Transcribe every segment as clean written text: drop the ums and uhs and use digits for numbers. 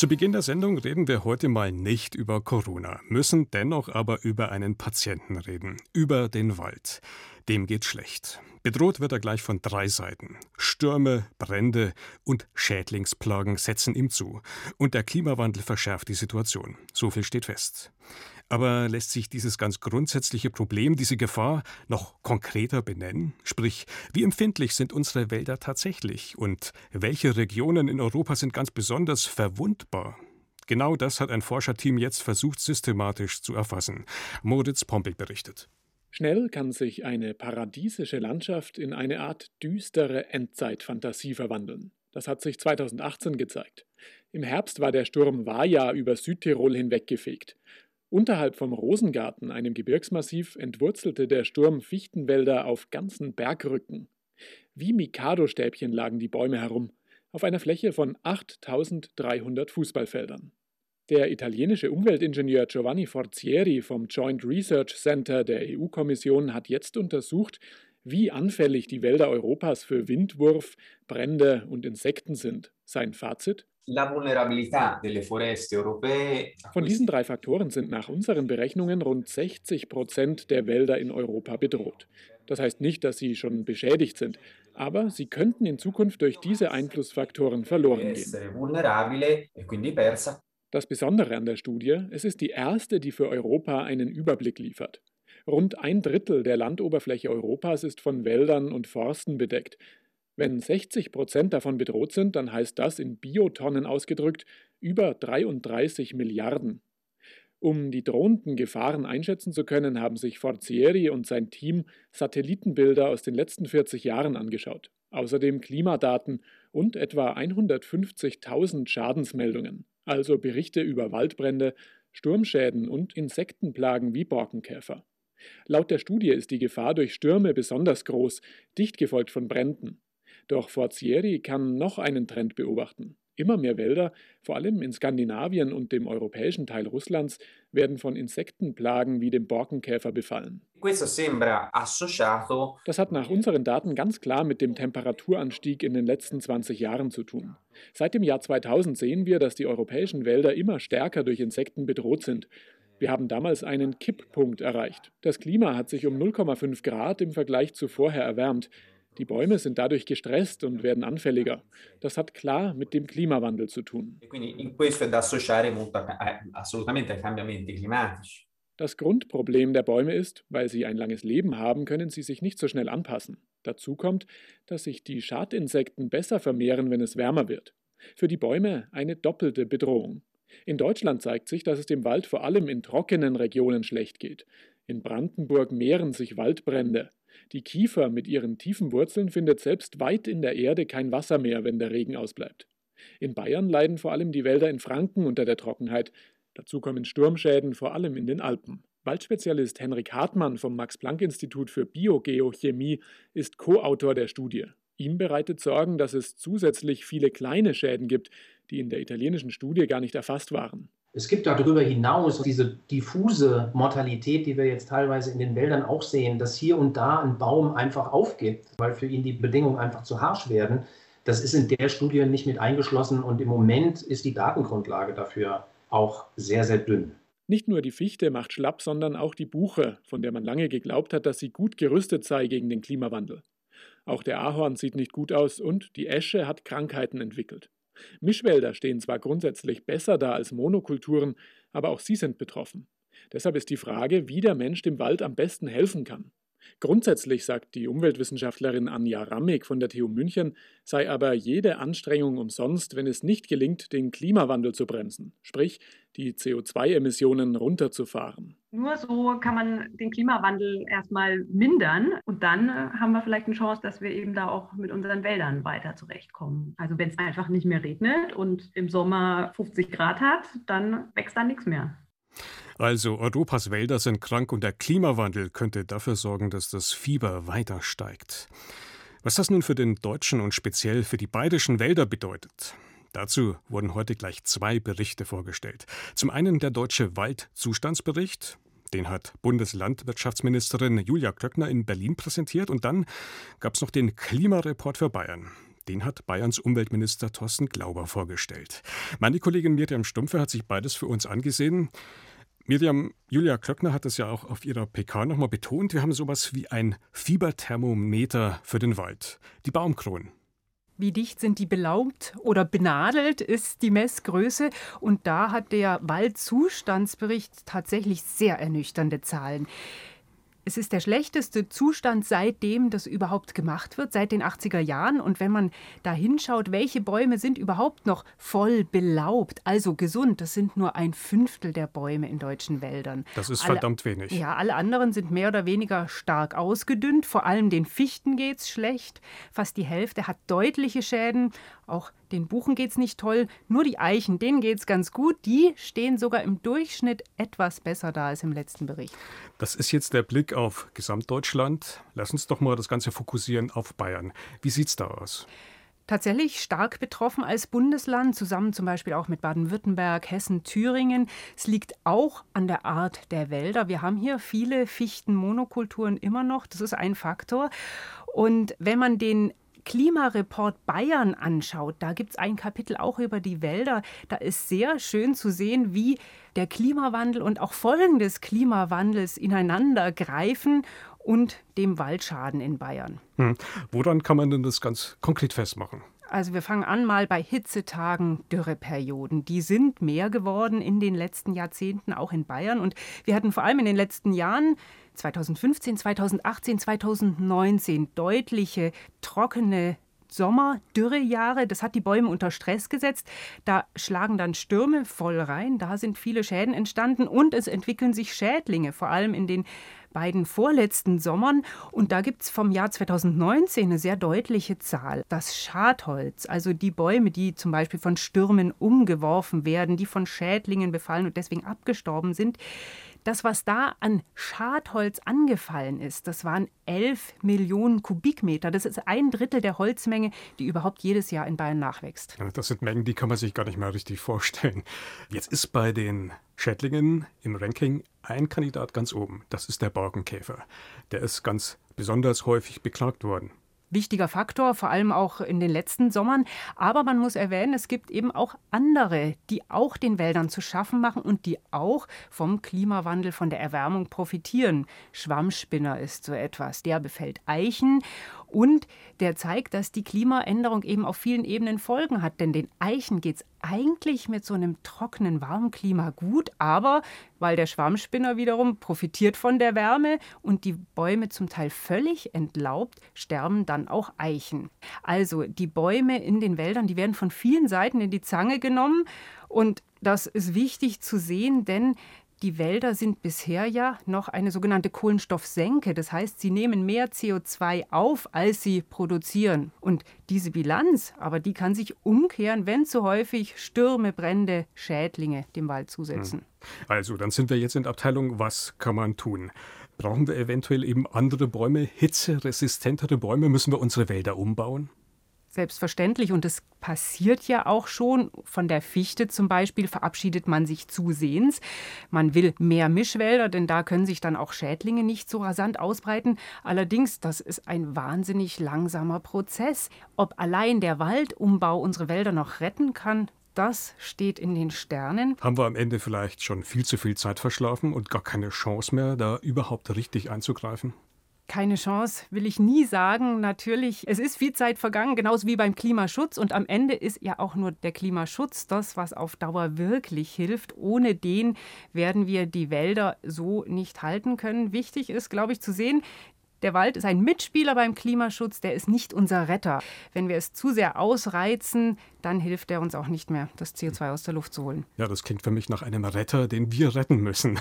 Zu Beginn der Sendung reden wir heute mal nicht über Corona, müssen dennoch aber über einen Patienten reden, über den Wald. Dem geht's schlecht. Bedroht wird er gleich von 3 Seiten. Stürme, Brände und Schädlingsplagen setzen ihm zu. Und der Klimawandel verschärft die Situation. So viel steht fest. Aber lässt sich dieses ganz grundsätzliche Problem, diese Gefahr, noch konkreter benennen? Sprich, wie empfindlich sind unsere Wälder tatsächlich? Und welche Regionen in Europa sind ganz besonders verwundbar? Genau das hat ein Forscherteam jetzt versucht, systematisch zu erfassen. Moritz Pompig berichtet. Schnell kann sich eine paradiesische Landschaft in eine Art düstere Endzeitfantasie verwandeln. Das hat sich 2018 gezeigt. Im Herbst war der Sturm Vaja über Südtirol hinweggefegt. Unterhalb vom Rosengarten, einem Gebirgsmassiv, entwurzelte der Sturm Fichtenwälder auf ganzen Bergrücken. Wie Mikado-Stäbchen lagen die Bäume herum, auf einer Fläche von 8.300 Fußballfeldern. Der italienische Umweltingenieur Giovanni Forzieri vom Joint Research Center der EU-Kommission hat jetzt untersucht, wie anfällig die Wälder Europas für Windwurf, Brände und Insekten sind. Sein Fazit? Von diesen 3 Faktoren sind nach unseren Berechnungen rund 60% der Wälder in Europa bedroht. Das heißt nicht, dass sie schon beschädigt sind, aber sie könnten in Zukunft durch diese Einflussfaktoren verloren gehen. Das Besondere an der Studie, es ist die erste, die für Europa einen Überblick liefert. Rund 1/3 der Landoberfläche Europas ist von Wäldern und Forsten bedeckt. Wenn 60% davon bedroht sind, dann heißt das in Biotonnen ausgedrückt über 33 Milliarden. Um die drohenden Gefahren einschätzen zu können, haben sich Forzieri und sein Team Satellitenbilder aus den letzten 40 Jahren angeschaut. Außerdem Klimadaten und etwa 150.000 Schadensmeldungen, also Berichte über Waldbrände, Sturmschäden und Insektenplagen wie Borkenkäfer. Laut der Studie ist die Gefahr durch Stürme besonders groß, dicht gefolgt von Bränden. Doch Forzieri kann noch einen Trend beobachten. Immer mehr Wälder, vor allem in Skandinavien und dem europäischen Teil Russlands, werden von Insektenplagen wie dem Borkenkäfer befallen. Das hat nach unseren Daten ganz klar mit dem Temperaturanstieg in den letzten 20 Jahren zu tun. Seit dem Jahr 2000 sehen wir, dass die europäischen Wälder immer stärker durch Insekten bedroht sind. Wir haben damals einen Kipppunkt erreicht. Das Klima hat sich um 0,5 Grad im Vergleich zu vorher erwärmt. Die Bäume sind dadurch gestresst und werden anfälliger. Das hat klar mit dem Klimawandel zu tun. Das Grundproblem der Bäume ist, weil sie ein langes Leben haben, können sie sich nicht so schnell anpassen. Dazu kommt, dass sich die Schadinsekten besser vermehren, wenn es wärmer wird. Für die Bäume eine doppelte Bedrohung. In Deutschland zeigt sich, dass es dem Wald vor allem in trockenen Regionen schlecht geht. In Brandenburg mehren sich Waldbrände. Die Kiefer mit ihren tiefen Wurzeln findet selbst weit in der Erde kein Wasser mehr, wenn der Regen ausbleibt. In Bayern leiden vor allem die Wälder in Franken unter der Trockenheit. Dazu kommen Sturmschäden vor allem in den Alpen. Waldspezialist Henrik Hartmann vom Max-Planck-Institut für Biogeochemie ist Co-Autor der Studie. Ihm bereitet Sorgen, dass es zusätzlich viele kleine Schäden gibt, die in der italienischen Studie gar nicht erfasst waren. Es gibt darüber hinaus diese diffuse Mortalität, die wir jetzt teilweise in den Wäldern auch sehen, dass hier und da ein Baum einfach aufgibt, weil für ihn die Bedingungen einfach zu harsch werden. Das ist in der Studie nicht mit eingeschlossen und im Moment ist die Datengrundlage dafür auch sehr, sehr dünn. Nicht nur die Fichte macht schlapp, sondern auch die Buche, von der man lange geglaubt hat, dass sie gut gerüstet sei gegen den Klimawandel. Auch der Ahorn sieht nicht gut aus und die Esche hat Krankheiten entwickelt. Mischwälder stehen zwar grundsätzlich besser da als Monokulturen, aber auch sie sind betroffen. Deshalb ist die Frage, wie der Mensch dem Wald am besten helfen kann. Grundsätzlich, sagt die Umweltwissenschaftlerin Anja Rammig von der TU München, sei aber jede Anstrengung umsonst, wenn es nicht gelingt, den Klimawandel zu bremsen, sprich die CO2-Emissionen runterzufahren. Nur so kann man den Klimawandel erstmal mindern und dann haben wir vielleicht eine Chance, dass wir eben da auch mit unseren Wäldern weiter zurechtkommen. Also wenn es einfach nicht mehr regnet und im Sommer 50 Grad hat, dann wächst da nichts mehr. Also Europas Wälder sind krank und der Klimawandel könnte dafür sorgen, dass das Fieber weiter steigt. Was das nun für den deutschen und speziell für die bayerischen Wälder bedeutet, dazu wurden heute gleich 2 Berichte vorgestellt. Zum einen der Deutsche Waldzustandsbericht, den hat Bundeslandwirtschaftsministerin Julia Klöckner in Berlin präsentiert, und dann gab es noch den Klimareport für Bayern. Den hat Bayerns Umweltminister Thorsten Glauber vorgestellt. Meine Kollegin Miriam Stumpfe hat sich beides für uns angesehen. Miriam, Julia Klöckner hat das ja auch auf ihrer PK nochmal betont. Wir haben sowas wie ein Fieberthermometer für den Wald. Die Baumkronen. Wie dicht sind die belaubt oder benadelt, ist die Messgröße. Und da hat der Waldzustandsbericht tatsächlich sehr ernüchternde Zahlen. Es ist der schlechteste Zustand, seitdem das überhaupt gemacht wird, seit den 80er Jahren. Und wenn man da hinschaut, welche Bäume sind überhaupt noch voll belaubt, also gesund, das sind nur 1/5 der Bäume in deutschen Wäldern. Das ist verdammt wenig. Ja, alle anderen sind mehr oder weniger stark ausgedünnt. Vor allem den Fichten geht's schlecht. Fast die Hälfte hat deutliche Schäden. Auch den Buchen geht's nicht toll. Nur die Eichen, denen geht's ganz gut. Die stehen sogar im Durchschnitt etwas besser da als im letzten Bericht. Das ist jetzt der Blick auf Gesamtdeutschland. Lass uns doch mal das Ganze fokussieren auf Bayern. Wie sieht's da aus? Tatsächlich stark betroffen als Bundesland, zusammen zum Beispiel auch mit Baden-Württemberg, Hessen, Thüringen. Es liegt auch an der Art der Wälder. Wir haben hier viele Fichtenmonokulturen immer noch. Das ist ein Faktor. Und wenn man den Klimareport Bayern anschaut, da gibt es ein Kapitel auch über die Wälder. Da ist sehr schön zu sehen, wie der Klimawandel und auch Folgen des Klimawandels ineinander greifen und dem Waldschaden in Bayern. Woran kann man denn das ganz konkret festmachen? Also wir fangen an mal bei Hitzetagen, Dürreperioden. Die sind mehr geworden in den letzten Jahrzehnten, auch in Bayern. Und wir hatten vor allem in den letzten Jahren, 2015, 2018, 2019, deutliche, trockene Sommer, Dürrejahre. Das hat die Bäume unter Stress gesetzt. Da schlagen dann Stürme voll rein. Da sind viele Schäden entstanden. Und es entwickeln sich Schädlinge, vor allem in den beiden vorletzten Sommern. Und da gibt es vom Jahr 2019 eine sehr deutliche Zahl. Das Schadholz, also die Bäume, die zum Beispiel von Stürmen umgeworfen werden, die von Schädlingen befallen und deswegen abgestorben sind, das, was da an Schadholz angefallen ist, das waren 11 Millionen Kubikmeter. Das ist 1/3 der Holzmenge, die überhaupt jedes Jahr in Bayern nachwächst. Ja, das sind Mengen, die kann man sich gar nicht mehr richtig vorstellen. Jetzt ist bei den Schädlingen im Ranking ein Kandidat ganz oben. Das ist der Borkenkäfer. Der ist ganz besonders häufig beklagt worden. Wichtiger Faktor, vor allem auch in den letzten Sommern. Aber man muss erwähnen, es gibt eben auch andere, die auch den Wäldern zu schaffen machen und die auch vom Klimawandel, von der Erwärmung profitieren. Schwammspinner ist so etwas. Der befällt Eichen und der zeigt, dass die Klimaänderung eben auf vielen Ebenen Folgen hat. Denn den Eichen geht es eigentlich mit so einem trockenen, warmen Klima gut, aber weil der Schwammspinner wiederum profitiert von der Wärme und die Bäume zum Teil völlig entlaubt, sterben dann auch Eichen. Also die Bäume in den Wäldern, die werden von vielen Seiten in die Zange genommen und das ist wichtig zu sehen, denn die Wälder sind bisher ja noch eine sogenannte Kohlenstoffsenke. Das heißt, sie nehmen mehr CO2 auf, als sie produzieren. Und diese Bilanz, aber die kann sich umkehren, wenn zu häufig Stürme, Brände, Schädlinge dem Wald zusetzen. Also, dann sind wir jetzt in der Abteilung, was kann man tun? Brauchen wir eventuell eben andere Bäume, hitzeresistentere Bäume? Müssen wir unsere Wälder umbauen? Selbstverständlich, und es passiert ja auch schon. Von der Fichte zum Beispiel verabschiedet man sich zusehends. Man will mehr Mischwälder, denn da können sich dann auch Schädlinge nicht so rasant ausbreiten. Allerdings, das ist ein wahnsinnig langsamer Prozess. Ob allein der Waldumbau unsere Wälder noch retten kann, das steht in den Sternen. Haben wir am Ende vielleicht schon viel zu viel Zeit verschlafen und gar keine Chance mehr, da überhaupt richtig einzugreifen? Keine Chance, will ich nie sagen. Natürlich, es ist viel Zeit vergangen, genauso wie beim Klimaschutz. Und am Ende ist ja auch nur der Klimaschutz das, was auf Dauer wirklich hilft. Ohne den werden wir die Wälder so nicht halten können. Wichtig ist, glaube ich, zu sehen, der Wald ist ein Mitspieler beim Klimaschutz, der ist nicht unser Retter. Wenn wir es zu sehr ausreizen, dann hilft er uns auch nicht mehr, das CO2 aus der Luft zu holen. Ja, das klingt für mich nach einem Retter, den wir retten müssen.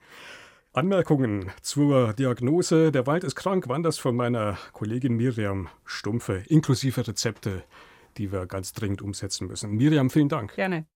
Anmerkungen zur Diagnose, der Wald ist krank, waren das von meiner Kollegin Miriam Stumpfe, inklusive Rezepte, die wir ganz dringend umsetzen müssen. Miriam, vielen Dank. Gerne.